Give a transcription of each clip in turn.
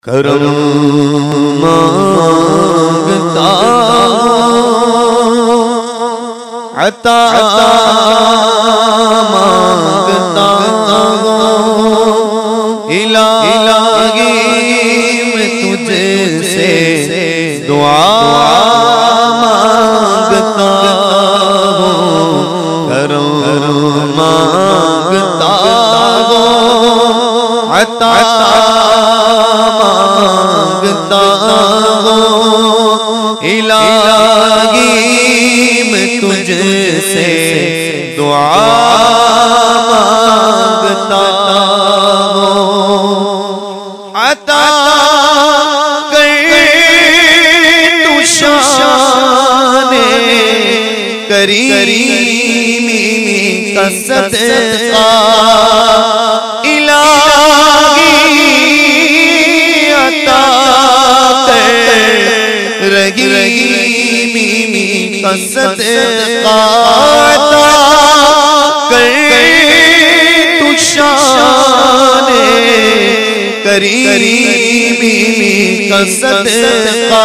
करम मांगता अता मांगता इलाही मैं तुझसे दुआ मांगता हूँ। करम मांगता अता मांगता हूँ। इलाही मैं तुझसे दुआ मांगता हूँ। अता कर तू शाने करीमी का सदका रहीमी का सदका अता कर तू शाने करीमी का सदका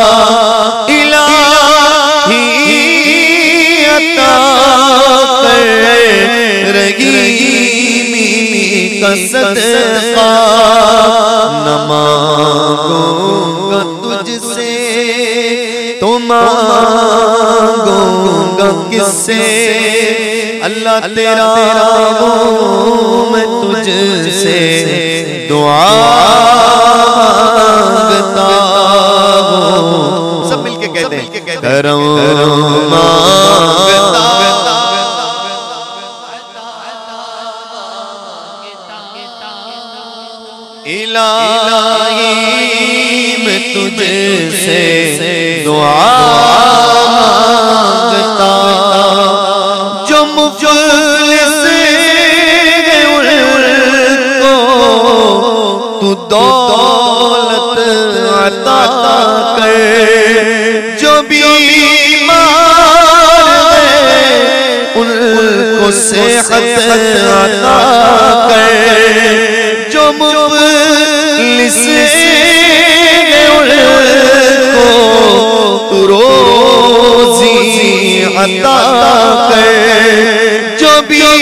इलाही अता कर रहीमी का सदका। न मांगूंगा तुझसे तो मांगूंगा किससे अल्लाह तेरा मैं तुझसे दुआ मांगता हूँ। सब मिलके कहते हैं करम मांगता इलाही मैं तुझसे दुआ मांगता। जो मुफलिस है उनको तू दौलत अता कर। जो बीमार है उनको सेहत अता कर। जो मुफलिस उनको तू रोज़ी अता कर। जो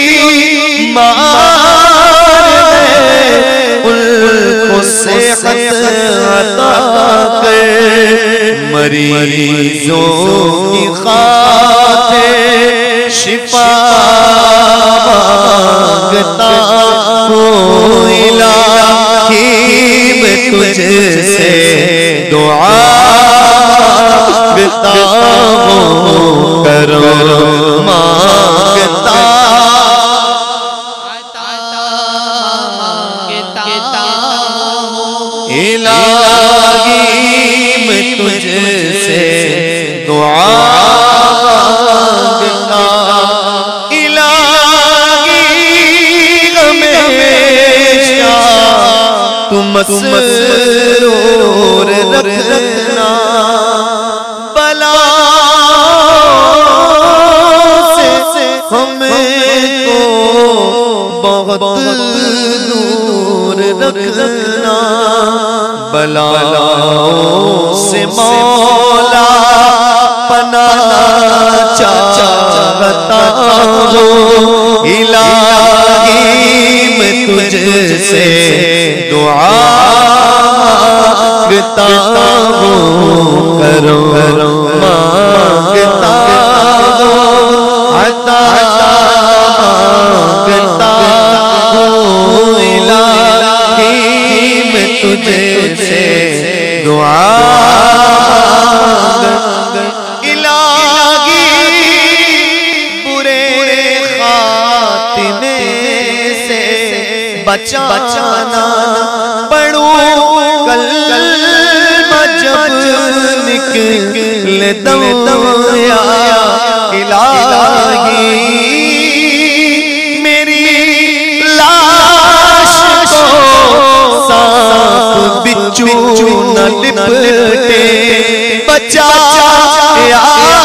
बीमार है उनको सेहत अता कर। मरीजों की खातिर शिफा मांगता हूँ। इलाही मैं तुझसे दुआ मांगता हूँ। करम मांगता इलाही मैं तुझसे दुआ मांगता। तुम मसरूर रखना बलाओं से हमको बहुत दूर रखना। बलाओं से मौला पनाह चाहता हूँ। इलाही मैं तुझसे दुआ मांगता हूँ। करम मांगता हूँ अता मांगता हूँ। इलाही मैं तुझसे दुआ मांगता। इलाही बुरे खातिमे से बचाना पढ़ूं कलमा जब निकले दम या इलाही। मेरी लाश को सांप बिच्छू न लिपटे बचा या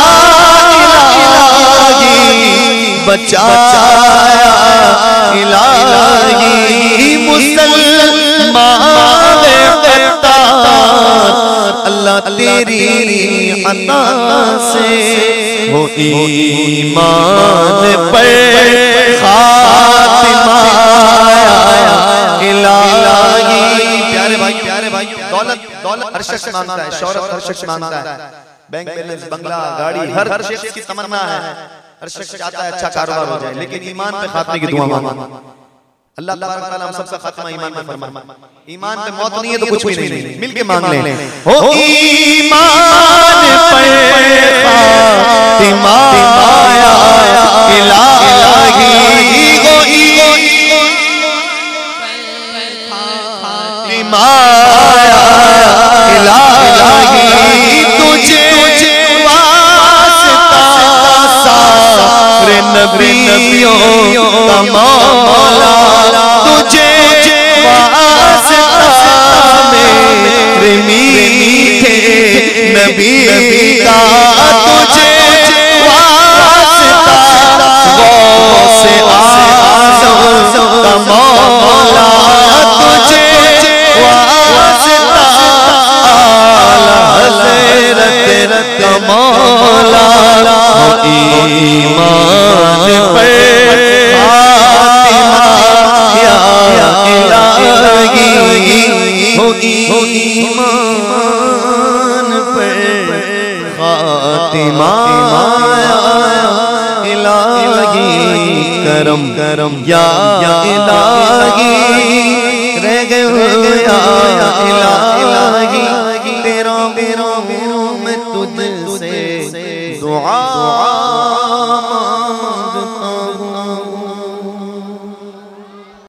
इलाही। बचाया इलाही मुसलमान अता से हो ईमान पर खातिमा इलाही। प्यारे भाई दौलत हर शख्स मांगता है, शौहरत हर शख्स मांगता है, बैंक बैलेंस, बंगला, गाड़ी हर शख्स की तमन्ना है, हर शख्स चाहता है अच्छा कारोबार हो जाए, लेकिन ईमान पे खात्मे की दुआ मांगो। अल्लाह तबारक व तआला हम सबका खात्मा ईमान में फरमाए। ईमान पे मौत नहीं है तो कुछ भी नहीं, मिलके मांग लें। हो ईमान पे खातिमा इलाही, हो इलाही, तुझे वास्ता सारे नबियों का मौला, तुझे वास्ता मेरे मीठे नबी का, तुझे वास्ता गौसे आज़म का मौला, तुझे वास्ता आला हज़रत का मौला। ईमान पर खातिमा या इलाही, हो ईमान पर खातिमा इलाही, करम करम या इलाही, रह गए